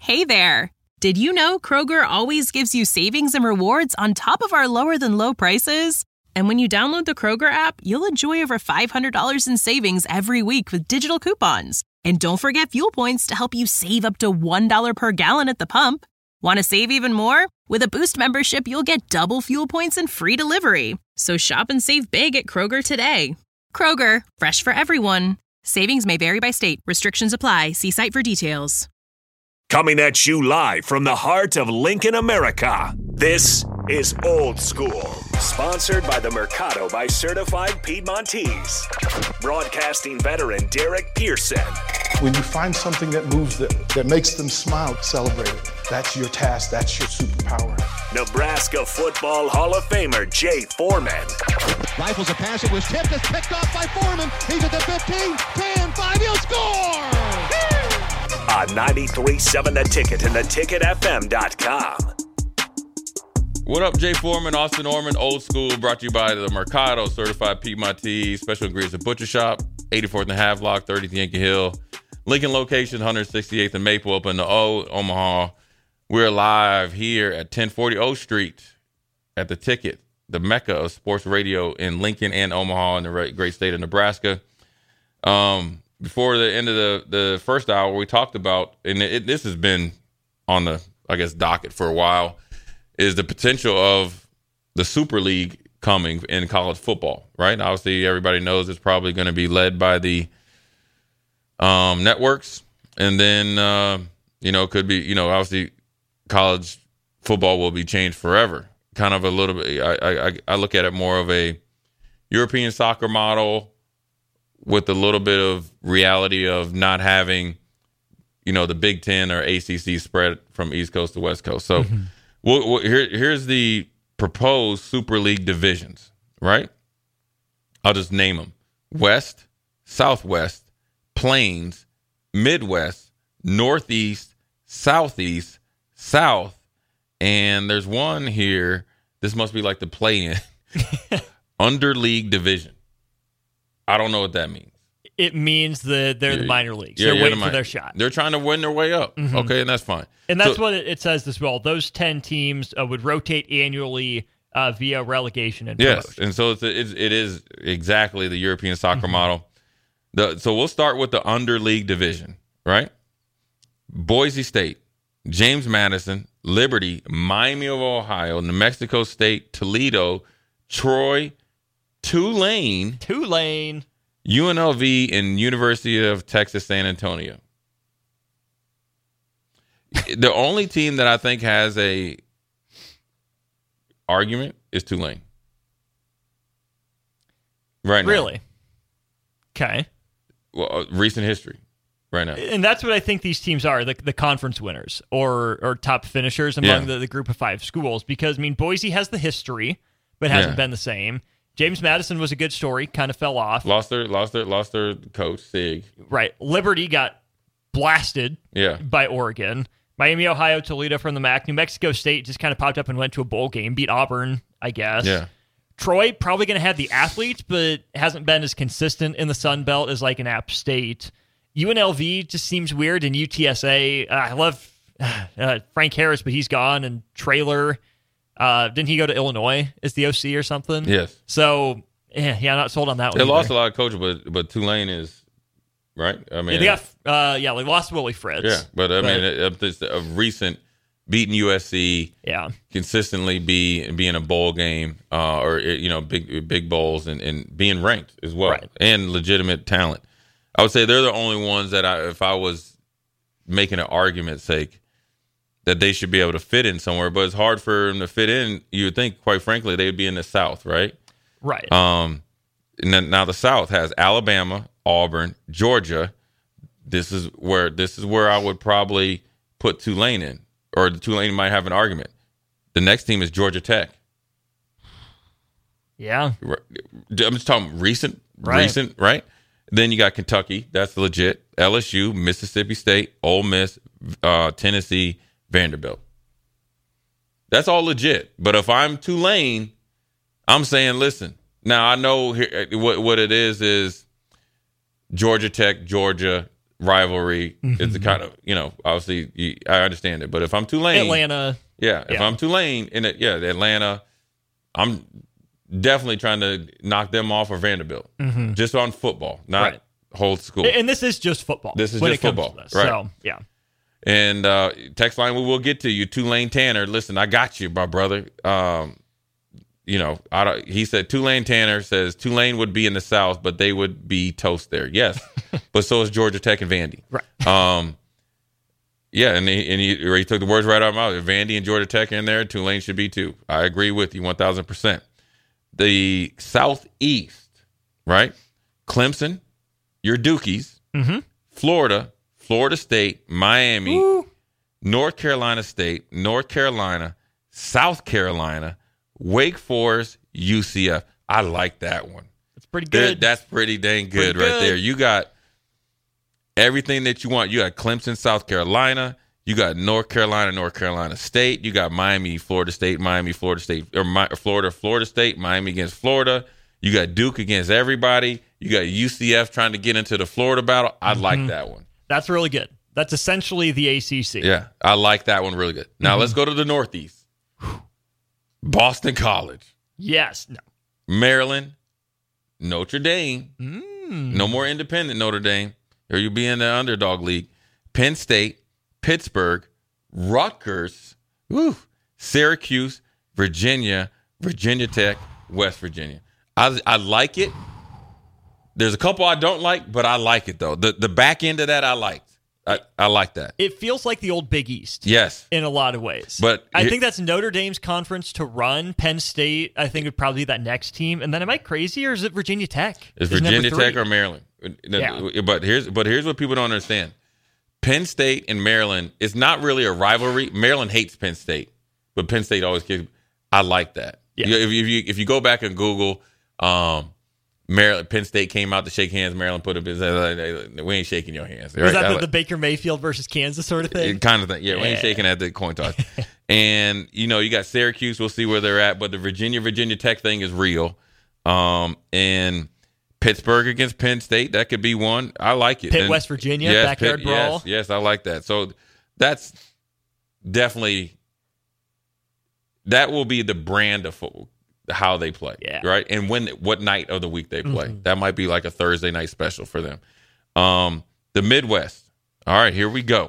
Hey there! Did you know Kroger always gives you savings and rewards on top of our lower-than-low prices? And when you download the Kroger app, you'll enjoy over $500 in savings every week with digital coupons. And don't forget fuel points to help you save up to $1 per gallon at the pump. Want to save even more? With a Boost membership, you'll get double fuel points and free delivery. So shop and save big at Kroger today. Kroger, fresh for everyone. Savings may vary by state. Restrictions apply. See site for details. Coming at you live from the heart of Lincoln, America. This is Old School, sponsored by the Mercado by Certified Piedmontese. Broadcasting veteran Derek Pearson. When you find something that moves them, that makes them smile, celebrate it. That's your task. That's your superpower. Nebraska Football Hall of Famer Jay Foreman. Rifles a pass. It was tipped. It's picked off by Foreman. He's at the 15, 10, 5. He'll score! On 93.7 The Ticket and theticketfm.com. What up, Jay Foreman, Austin Norman, Old School, brought to you by the Mercado Certified Piedmontese, Special Ingredients and Butcher Shop, 84th and Havelock, 30th Yankee Hill, Lincoln location, 168th and Maple, up in the Omaha. We're live here at 1040 O Street at The Ticket, the mecca of sports radio in Lincoln and Omaha in the great state of Nebraska. Before the end of the first hour, we talked about, and this has been on the, I guess, docket for a while, is the potential of the Super League coming in college football, right? Obviously, everybody knows it's probably going to be led by the networks. And then, could be, obviously college football will be changed forever. Kind of a little bit, I look at it more of a European soccer model with a little bit of reality of not having, the Big Ten or ACC spread from East Coast to West Coast. So here's the proposed Super League divisions, right? I'll just name them. West, Southwest, Plains, Midwest, Northeast, Southeast, South, and there's one here. This must be like the play-in. Underleague division. I don't know what that means. It means that they're the minor leagues. They're waiting for their shot. They're trying to win their way up. Mm-hmm. Okay, and that's fine. And that's what it says as well. Those 10 teams would rotate annually via relegation and promotion. Yes, and so it is exactly the European soccer model. So we'll start with the underleague division, right? Boise State, James Madison, Liberty, Miami of Ohio, New Mexico State, Toledo, Troy, Tulane, UNLV, and University of Texas San Antonio. The only team that I think has a argument is Tulane. Right now. Really? Okay. Well, recent history. Right now. And that's what I think these teams are, the conference winners or top finishers among the group of 5 schools. Because, Boise has the history, but hasn't been the same. James Madison was a good story, kind of fell off. Lost their coach, Sig. Right. Liberty got blasted by Oregon. Miami, Ohio, Toledo from the MAC. New Mexico State just kind of popped up and went to a bowl game, beat Auburn, I guess. Yeah. Troy, probably going to have the athletes, but hasn't been as consistent in the Sun Belt as like an App State. UNLV just seems weird, and UTSA, I love Frank Harris, but he's gone, and Traylor, didn't he go to Illinois as the OC or something? Yes. So, not sold on that one. They lost a lot of coaches, but Tulane is, right? They lost Willie Fritz. Yeah, but it's a recent beating USC, consistently be in a bowl game, or big bowls and being ranked as well, right, and legitimate talent. I would say they're the only ones that if I was making an argument's sake, that they should be able to fit in somewhere. But it's hard for them to fit in. You would think, quite frankly, they'd be in the South, right? Right. And then, now the South has Alabama, Auburn, Georgia. This is where I would probably put Tulane in, or Tulane might have an argument. The next team is Georgia Tech. Yeah. I'm just talking recent, right? Then you got Kentucky. That's legit. LSU, Mississippi State, Ole Miss, Tennessee, Vanderbilt. That's all legit. But if I'm Tulane, I'm saying, listen. Now, I know what it is Georgia Tech, Georgia, rivalry. It's a kind of, obviously I understand it. But if I'm Tulane, Atlanta. if I'm Tulane Atlanta, I'm definitely trying to knock them off of Vanderbilt just on football, not whole school. And this is just football. This is when just it comes football, to this. right? So, yeah. And text line, we will get to you. Tulane Tanner, listen, I got you, my brother. He said Tulane Tanner says Tulane would be in the South, but they would be toast there. Yes, but so is Georgia Tech and Vandy. Right. And he took the words right out of my mouth. If Vandy and Georgia Tech are in there, Tulane should be too. I agree with you 1,000%. The Southeast, right? Clemson, your Dukies, Florida State, Miami, North Carolina State, North Carolina, South Carolina, Wake Forest, UCF. I like that one. It's pretty good. That's pretty dang good right there. You got everything that you want. You got Clemson, South Carolina. You got North Carolina State. You got Miami, Florida State, or Florida State, Miami against Florida. You got Duke against everybody. You got UCF trying to get into the Florida battle. I like that one. That's really good. That's essentially the ACC. Yeah, I like that one really good. Now let's go to the Northeast. Boston College. Yes. No. Maryland, Notre Dame. No more independent Notre Dame. Or you be in the underdog league. Penn State, Pittsburgh, Rutgers, Syracuse, Virginia Tech, West Virginia. I like it. There's a couple I don't like, but I like it, though. The back end of that I liked. I like that. It feels like the old Big East. Yes. In a lot of ways. But I think that's Notre Dame's conference to run. Penn State, I think, would probably be that next team. And then am I crazy, or is it Virginia Tech? Is Virginia Tech or Maryland? Yeah. But here's what people don't understand. Penn State and Maryland is not really a rivalry. Maryland hates Penn State, but Penn State always gives. I like that. Yeah. If you go back and Google, Maryland, Penn State came out to shake hands. Maryland put up his. We ain't shaking your hands. Is that the Baker Mayfield versus Kansas sort of thing? Kind of thing. Yeah, we ain't shaking at the coin toss. And you got Syracuse. We'll see where they're at. But the Virginia Tech thing is real. And Pittsburgh against Penn State, that could be one. I like it. Pitt, West Virginia, backyard brawl. Yes, I like that. So that's definitely, that will be the brand of football, how they play, right? And what night of the week they play. That might be like a Thursday night special for them. The Midwest. All right, here we go.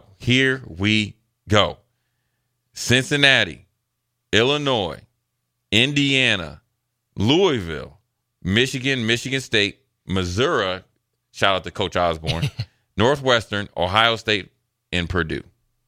Cincinnati, Illinois, Indiana, Louisville, Michigan State, Missouri, shout out to Coach Osborne, Northwestern, Ohio State, and Purdue.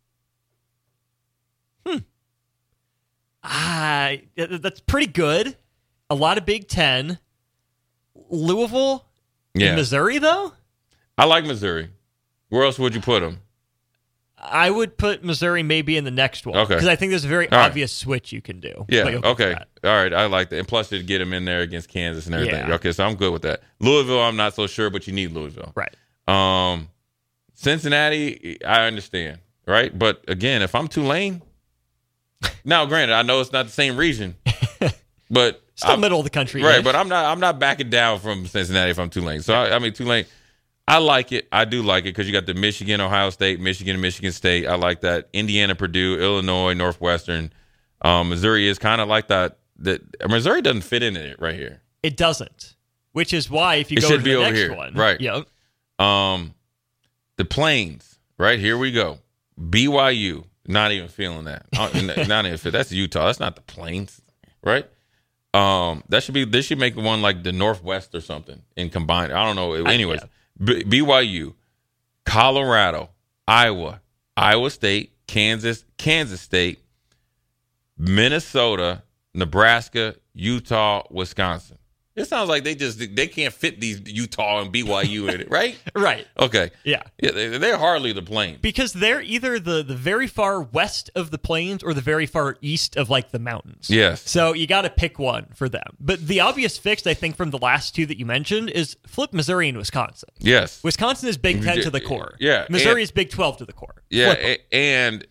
That's pretty good. A lot of Big Ten. Louisville and Missouri, though? I like Missouri. Where else would you put them? I would put Missouri maybe in the next one. Okay. Because I think there's a very obvious switch you can do. Yeah, okay. All right, I like that. And plus, to get them in there against Kansas and everything. Yeah. Okay, so I'm good with that. Louisville, I'm not so sure, but you need Louisville. Right. Cincinnati, I understand, right? But again, if I'm Tulane, now granted, I know it's not the same region, but still middle of the country, right? But I'm not backing down from Cincinnati if I'm Tulane. So I mean, Tulane, I like it. I do like it because you got the Michigan, Ohio State, Michigan State. I like that. Indiana, Purdue, Illinois, Northwestern. Missouri is kind of like that. Missouri doesn't fit in it right here. It doesn't, which is why if you go to the next one, right? Yep. The Plains, right? Here we go. BYU, not even feeling that. Not even fit. That's Utah. That's not the Plains, right? They should make one like the Northwest or something and combine. I don't know. Anyways, BYU, Colorado, Iowa State, Kansas State, Minnesota, Nebraska, Utah, Wisconsin. It sounds like they can't fit these Utah and BYU in it, right? Right. Okay. Yeah. They're hardly the Plains. Because they're either the very far west of the Plains or the very far east of like the mountains. Yes. So you got to pick one for them. But the obvious fix, I think, from the last two that you mentioned is flip Missouri and Wisconsin. Yes. Wisconsin is Big 10 to the core. Yeah. Missouri is Big 12 to the core. Yeah. And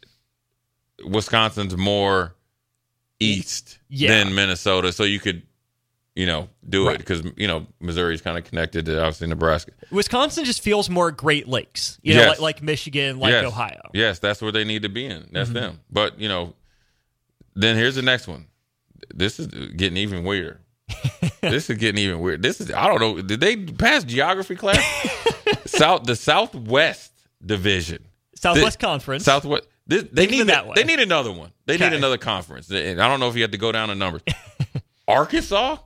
Wisconsin's more east than Minnesota. So you could, do it because, Missouri's kind of connected to, obviously, Nebraska. Wisconsin just feels more Great Lakes, Yes. like Michigan, like Ohio. Yes, that's where they need to be in. That's them. But, then here's the next one. This is getting even weirder. I don't know. Did they pass geography class? The Southwest Division. Southwest Conference. Southwest. They need that way. They need another one. They need another conference. And I don't know if you have to go down in numbers. Arkansas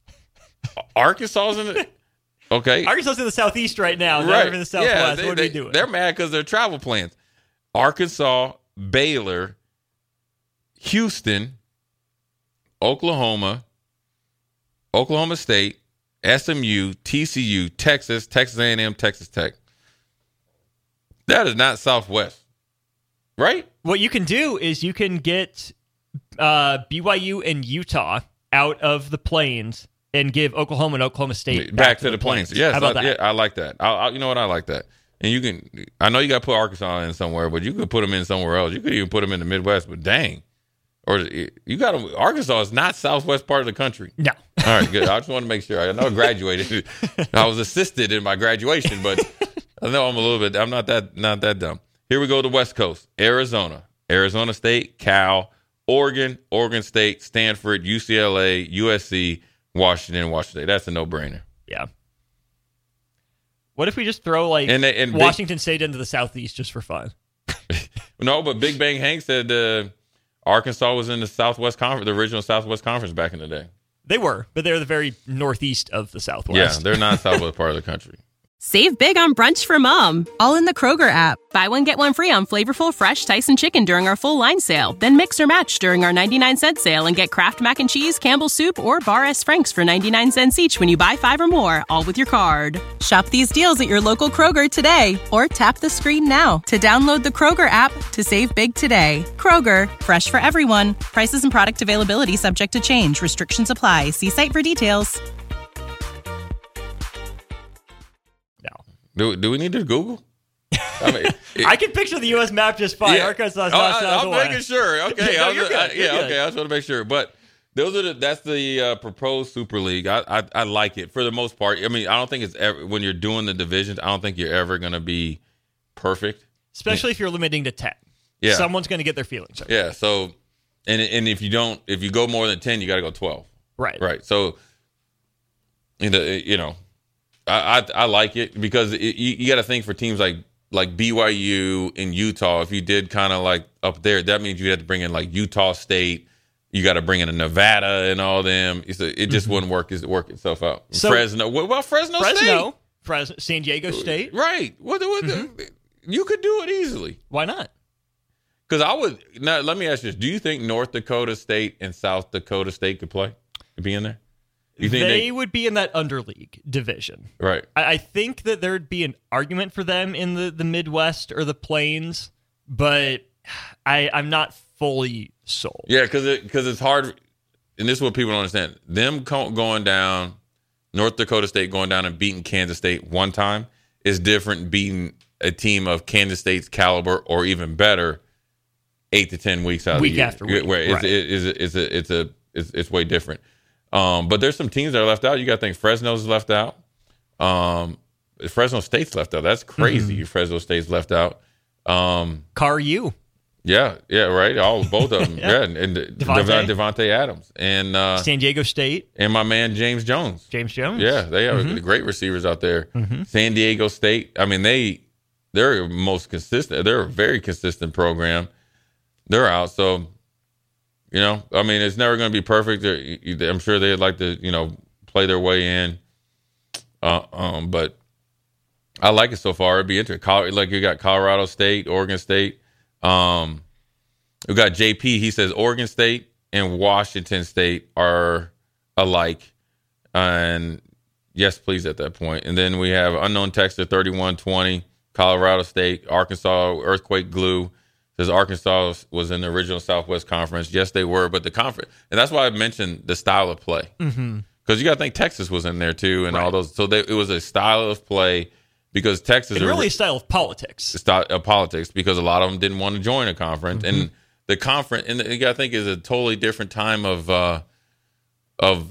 is in it. Okay. Arkansas is in the Southeast right now. Right. They're in the Southwest. What are we doing? They're mad because their travel plans. Arkansas, Baylor, Houston, Oklahoma State, SMU, TCU, Texas A&M, Texas Tech. That is not Southwest, right? What you can do is you can get BYU and Utah out of the Plains and give Oklahoma and Oklahoma State back to the Plains. Yes, how about that? Yeah, I like that. You know what? I like that. And you can. I know you got to put Arkansas in somewhere, but you could put them in somewhere else. You could even put them in the Midwest. But dang, or you got them. Arkansas is not Southwest part of the country. No. All right, good. I just want to make sure. I know I graduated. I was assisted in my graduation, but I know I'm a little bit. I'm not that dumb. Here we go to the West Coast. Arizona State, Cal, Oregon State, Stanford, UCLA, USC, Washington State. That's a no-brainer. Yeah. What if we just throw and Washington State into the Southeast just for fun? No, but Big Bang Hank said Arkansas was in the Southwest Conference, the original Southwest Conference back in the day. They were, but they're the very northeast of the Southwest. Yeah, they're not Southwest part of the country. Save big on brunch for mom, all in the Kroger app. Buy one, get one free on flavorful, fresh Tyson chicken during our full line sale. Then mix or match during our 99-cent sale and get Kraft Mac and Cheese, Campbell's Soup, or Bar S. Frank's for 99 cents each when you buy 5 or more, all with your card. Shop these deals at your local Kroger today, or tap the screen now to download the Kroger app to save big today. Kroger, fresh for everyone. Prices and product availability subject to change. Restrictions apply. See site for details. Do we need to Google? I mean, I can picture the U.S. map just fine. Yeah. Arkansas is not Southwest. I'm making sure. Okay, No, you're good. You're good. Okay. I just want to make sure. But that's the proposed Super League. I like it for the most part. I mean, I don't think it's ever, when you're doing the divisions, I don't think you're ever going to be perfect, especially if you're limiting to 10. Yeah, someone's going to get their feelings hurt. Yeah. So, and if you go more than 10, you got to go 12. Right. So, I like it because you got to think for teams like BYU and Utah. If you did kind of like up there, that means you had to bring in like Utah State. You got to bring in a Nevada and all them. It just wouldn't work itself out. So, Fresno. What about Fresno State? San Diego State. Right. You could do it easily. Why not? Because now, let me ask you this. Do you think North Dakota State and South Dakota State could be in there? You think they would be in that underleague division. Right. I think that there'd be an argument for them in the Midwest or the Plains, but I'm not fully sold. Yeah, because it's hard, and this is what people don't understand. Them going down, North Dakota State going down and beating Kansas State one time is different than beating a team of Kansas State's caliber or even better 8 to 10 weeks out of the year. Week after week. Where it's way different. But there's some teams that are left out. You got to think Fresno's left out. Fresno State's left out. That's crazy. Fresno State's left out. Car U. Yeah, right. Both of them. Yeah. And Devontae Adams and San Diego State and my man James Jones. Yeah, they have great receivers out there. San Diego State. I mean, they're most consistent. They're a very consistent program. They're out. So, I mean, it's never going to be perfect. I'm sure they'd like to, play their way in. But I like it so far. It'd be interesting. Like you got Colorado State, Oregon State. We got JP. He says Oregon State and Washington State are alike. And yes, please at that point. And then we have Unknown Texter 3120, Colorado State, Arkansas, Earthquake Glue. Says Arkansas was in the original Southwest Conference. Yes, they were, but the conference, and that's why I mentioned the style of play. Because you got to think Texas was in there too, and all those. So it was a style of play because Texas. And really a style of politics. Style of politics because a lot of them didn't want to join a conference, and the conference, and you got to think is a totally different time of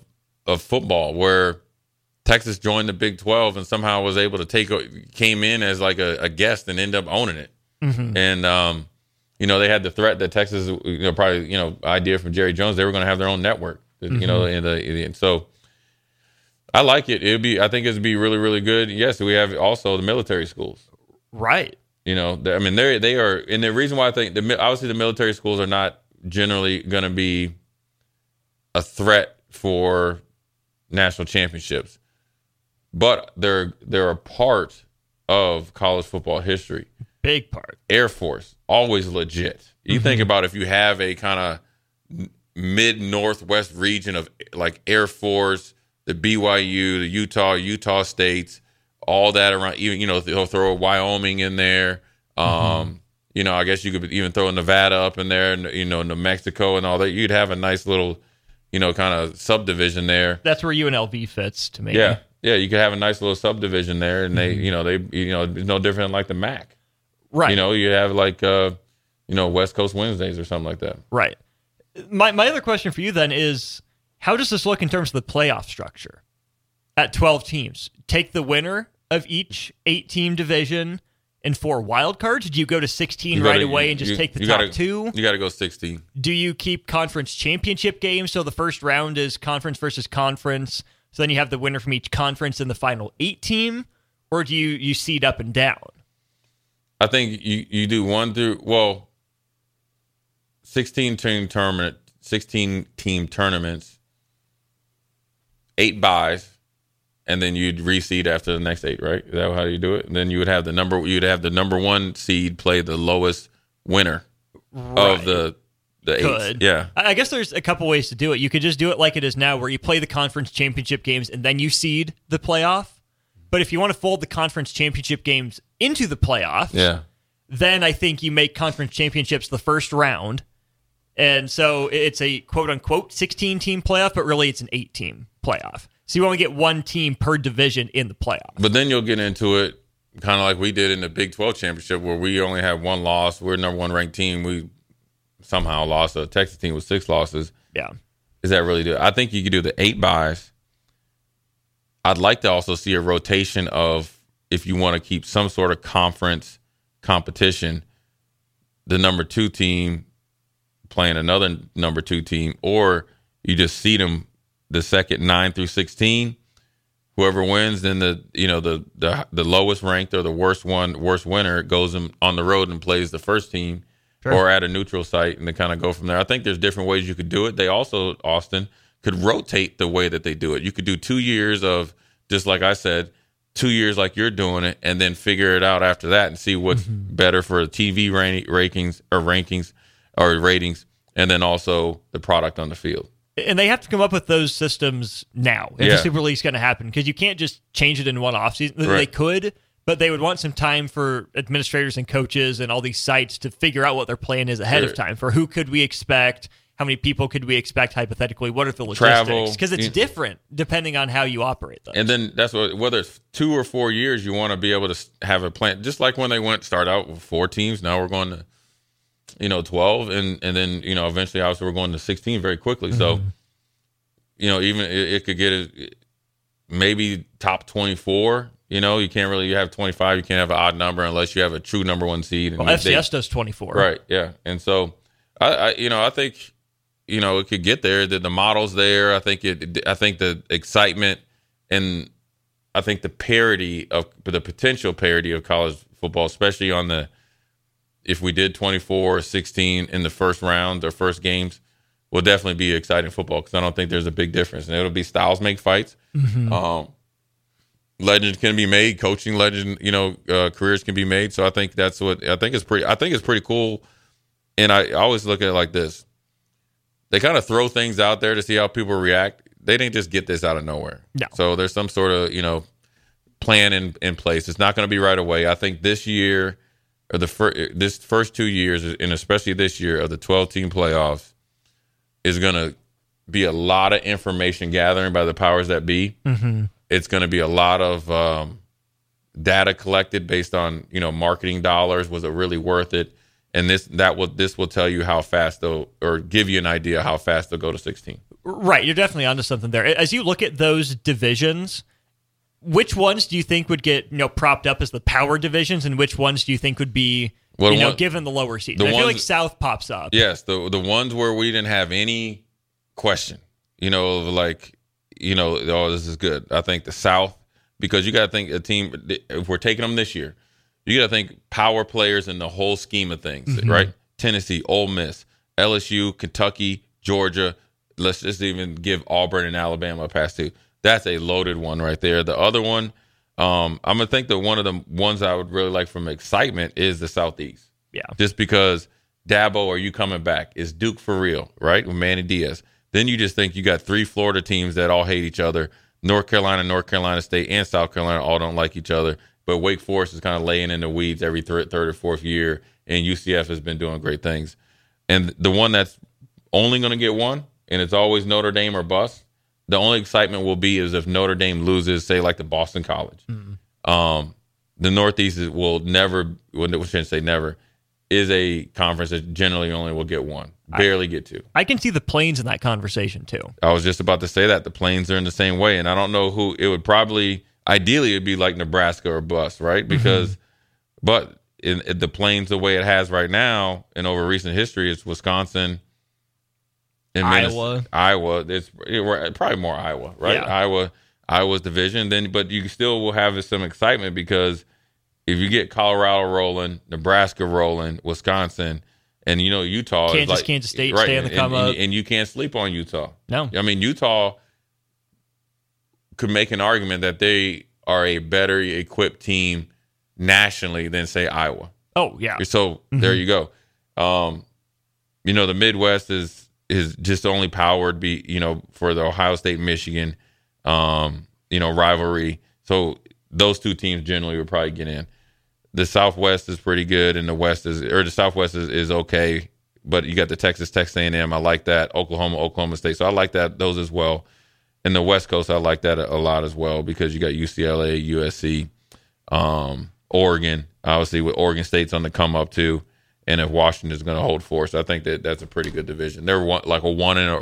of football where Texas joined the Big 12 and somehow was able to came in as like a guest and end up owning it. Mm-hmm. And, they had the threat that Texas, probably, idea from Jerry Jones, they were going to have their own network, and so I like it. I think it'd be really, really good. Yes. We have also the military schools. Right. They are, and the reason why I think obviously the military schools are not generally going to be a threat for national championships, but they're a part of college football history. Big part. Air Force, always legit. You think about if you have a kind of mid-northwest region of like Air Force, the BYU, the Utah States, all that around, even, they'll throw Wyoming in there. I guess you could even throw Nevada up in there, and, New Mexico and all that. You'd have a nice little, kind of subdivision there. That's where UNLV fits to me. Yeah. Yeah. You could have a nice little subdivision there, and it's no different than like the MAC. Right. You have like, West Coast Wednesdays or something like that. Right. My other question for you then is, how does this look in terms of the playoff structure at 12 teams? Take the winner of each 8-team division and 4 wild cards? Do you go to 16 away and just take the top 2? You got to go 16. Do you keep conference championship games? So the first round is conference versus conference. So then you have the winner from each conference in the final 8 team? Or do you seed up and down? I think you do 16-team tournament, 16-team tournaments, 8 buys, and then you'd reseed after the next 8, right? Is that how you do it? And then you'd have the number 1 seed play the lowest winner of the 8. Yeah. I guess there's a couple ways to do it. You could just do it like it is now, where you play the conference championship games and then you seed the playoff. But if you want to fold the conference championship games into the playoffs, then I think you make conference championships the first round. And so it's a quote-unquote 16-team playoff, but really it's an 8-team playoff. So you only get 1 team per division in the playoff. But then you'll get into it kind of like we did in the Big 12 championship, where we only have 1 loss. We're number 1 ranked team. We somehow lost a Texas team with 6 losses. Yeah. Is that really good? I think you could do the 8 buys. I'd like to also see a rotation of, if you want to keep some sort of conference competition, the number 2 team playing another number 2 team, or you just seed them the second 9 through 16. Whoever wins, then the lowest ranked or the worst winner goes on the road and plays the first team, or at a neutral site, and they kind of go from there. I think there's different ways you could do it. They also, Austin, could rotate the way that they do it. You could do 2 years of, just like I said, 2 years like you're doing it, and then figure it out after that and see what's better for TV rankings, and then also the product on the field. And they have to come up with those systems now if the Super League's going to happen, because you can't just change it in one offseason. Right. They could, but they would want some time for administrators and coaches and all these sites to figure out what their plan is ahead of time for who could we expect, how many people could we expect hypothetically, what are the logistics? Because it's different depending on how you operate those. And then that's whether it's 2 or 4 years, you want to be able to have a plan. Just like when they start out with 4 teams, now we're going to 12, and then eventually obviously we're going to 16 very quickly. So even it could get maybe top 24. You can't really have 25. You can't have an odd number unless you have a true number 1 seed. And FCS does 24, right? Yeah, and so I think it could get there. The model's there. I think the excitement, and I think the potential parity of college football, especially on if we did 24 or 16 in the first round or first games, will definitely be exciting football, because I don't think there's a big difference. And it'll be styles make fights. Legends can be made, coaching legend, careers can be made. So I think that's what I think it's pretty cool. And I always look at it like this. They kind of throw things out there to see how people react. They didn't just get this out of nowhere. No. So there's some sort of, plan in place. It's not going to be right away. I think this year, or this first 2 years, and especially this year of the 12-team playoffs, is going to be a lot of information gathering by the powers that be. It's going to be a lot of data collected based on marketing dollars. Was it really worth it? And this will tell you how fast they'll, or give you an idea how fast they'll go to 16. Right, you're definitely onto something there. As you look at those divisions, which ones do you think would get propped up as the power divisions, and which ones do you think would be given the lower seeds? I feel like South pops up. Yes, the ones where we didn't have any question, this is good. I think the South, because you got to think a team, if we're taking them this year, you got to think power players in the whole scheme of things, right? Tennessee, Ole Miss, LSU, Kentucky, Georgia. Let's just even give Auburn and Alabama a pass too. That's a loaded one right there. The other one, I'm going to think that one of the ones I would really like from excitement is the Southeast. Yeah. Just because Dabo, are you coming back? Is Duke for real, right? With Manny Diaz. Then you just think you got 3 Florida teams that all hate each other. North Carolina State, and South Carolina all don't like each other. But Wake Forest is kind of laying in the weeds every third or fourth year, and UCF has been doing great things. And the one that's only going to get one, and it's always Notre Dame or bust, the only excitement will be is if Notre Dame loses, say, like the Boston College. The Northeast will never, we shouldn't say never, is a conference that generally only will get one, barely get 2. I can see the Plains in that conversation, too. I was just about to say that. The Plains are in the same way, and I don't know who, it would probably, ideally, it would be like Nebraska or bust, right? Because, but in the Plains, the way it has right now, and over recent history, it's Wisconsin, and Iowa. It's probably more Iowa, right? Yeah. Iowa's division. But you still will have some excitement because if you get Colorado rolling, Nebraska rolling, Wisconsin, and Utah, Kansas State, right, stay on the come up, and you can't sleep on Utah. No, I mean Utah could make an argument that they are a better equipped team nationally than say Iowa. Oh yeah. So there you go. The Midwest is just only powered for the Ohio State Michigan rivalry. So those 2 teams generally would probably get in. The Southwest is pretty good, and the Southwest is okay. But you got the Texas A&M. I like that. Oklahoma State. So I like those as well. And the West Coast, I like that a lot as well because you got UCLA, USC, Oregon. Obviously, with Oregon State's on the come up too. And if Washington's going to hold force, I think that's a pretty good division. They're like a 1 or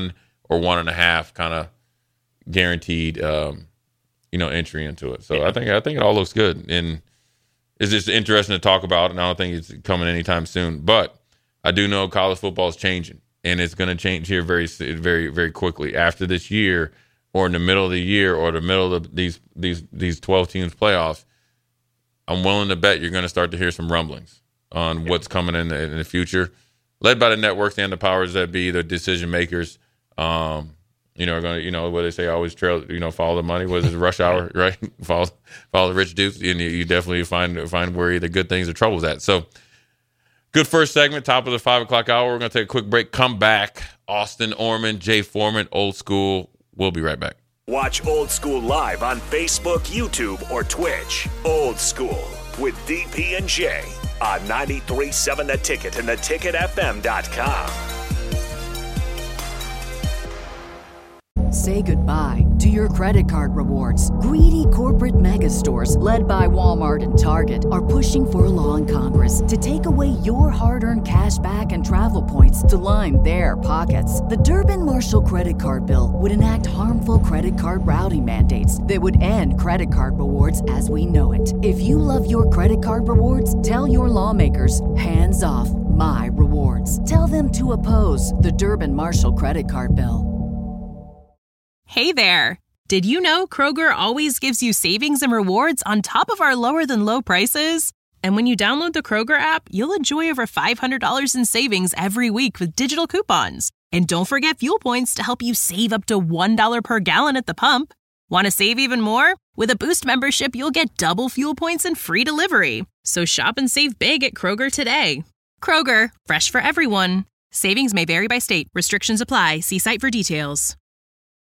1.5 kind of guaranteed, entry into it. So yeah. I think it all looks good, and it's just interesting to talk about. And I don't think it's coming anytime soon. But I do know college football is changing, and it's going to change here very, very, very quickly after this year, or in the middle of the year, or the middle of these 12 teams playoffs. I'm willing to bet you're going to start to hear some rumblings on what's coming in the future, led by the networks and the powers that be, the decision makers. Are going to, what they say, always trail, follow the money. What is it, rush hour, right? follow the rich dudes, and you definitely find where the good things or trouble's at. So, good first segment, top of the 5 o'clock hour. We're going to take a quick break. Come back. Austin Orman, Jay Foreman, Old School. We'll be right back. Watch Old School live on Facebook, YouTube, or Twitch. Old School with DP and J on 93.7 The Ticket and theticketfm.com. Say goodbye to your credit card rewards. Greedy corporate mega stores, led by Walmart and Target, are pushing for a law in Congress to take away your hard-earned cash back and travel points to line their pockets. The Durbin-Marshall credit card bill would enact harmful credit card routing mandates that would end credit card rewards as we know it. If you love your credit card rewards, tell your lawmakers, hands off my rewards. Tell them to oppose the Durbin-Marshall credit card bill. Hey there! Did you know Kroger always gives you savings and rewards on top of our lower-than-low prices? And when you download the Kroger app, you'll enjoy over $500 in savings every week with digital coupons. And don't forget fuel points to help you save up to $1 per gallon at the pump. Want to save even more? With a Boost membership, you'll get double fuel points and free delivery. So shop and save big at Kroger today. Kroger, fresh for everyone. Savings may vary by state. Restrictions apply. See site for details.